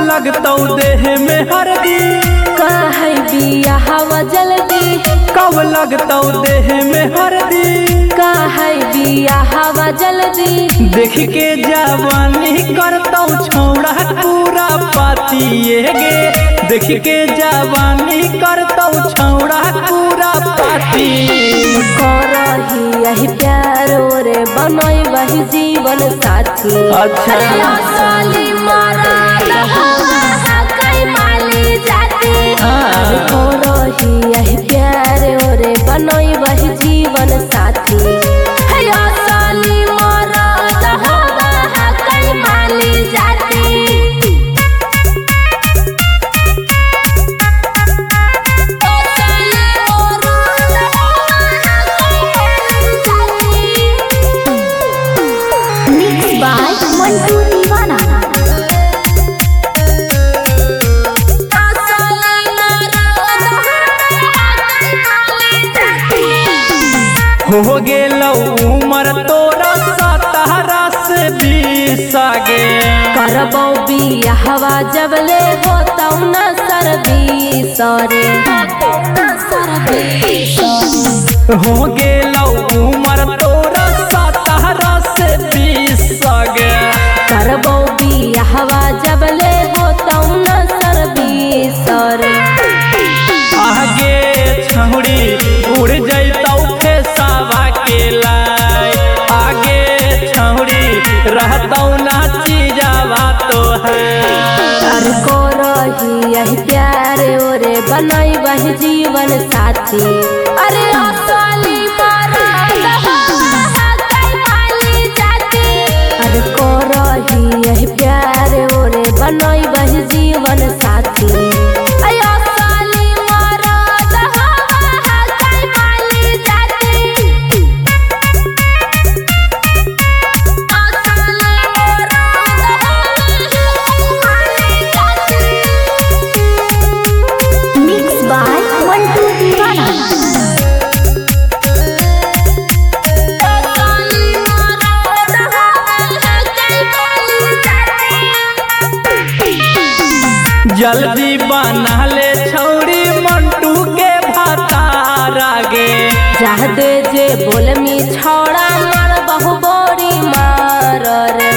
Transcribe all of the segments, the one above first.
लगतौ देह में हरदी काहे बिया हवा जल्दी कब लगतौ देह में हरदी काहे बिया हवा जल्दी देख के जवानी करतौ छौड़ा पूरा पाती गे देख के जवानी करतौ छौड़ा पूरा पाती करही यही प्यार रे बनई वही जीवन साथी अच्छा साली मारा कई माली जाती करही यही प्यार रे बनई वही जीवन साथी साली मारा कई माली जाती हो गेलौ उमर तोरा 17 से 20 आगे करबौ बियाहवा जबले होतौ न सरदी सरे हो गेलौ उमर तोरा 17 से 20 आगे करबौ बियाहवा जबले होतौ न सरदी सरे आगे छौड़ी उड़ जैतौ फेसावा के लाई आगे छौड़ी रहतौ नाची जावा तो है अरे को रही यही प्यार ओरे बनई वही जीवन साथी अरे साली मारा कई माली जाती अरे को रही यही प्यार ओरे बनई वही जीवन साथी जल्दी बना ले छौड़ी मंटू के भातार आगे चाह दे जे बोलमी छौड़ा मार बहु बोरी मार रे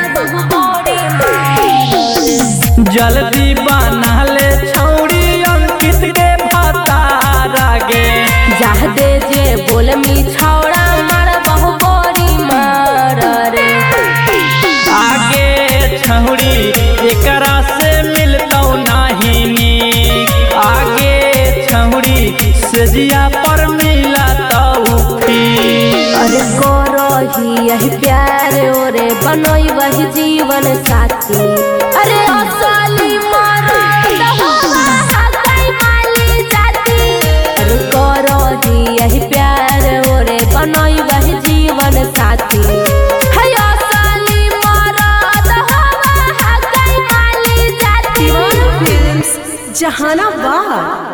जल्दी बना ले छौड़ी अंकित के भातार आगे चाह दे जे बोलमी छौड़ा मार बहु बोरी मार रे आगे छौड़ी एकरा से मिलतौ नाही आगे छौड़ी सजिया पर मिलतौ अरे को रही यही प्यार ओरे बनई वही जीवन साथी अरे साली मारा कई माली जाती अरे को रही यही प्यार ओरे बनई वही जीवन साथी साली मारा कई माली जाती। जहानाबाद।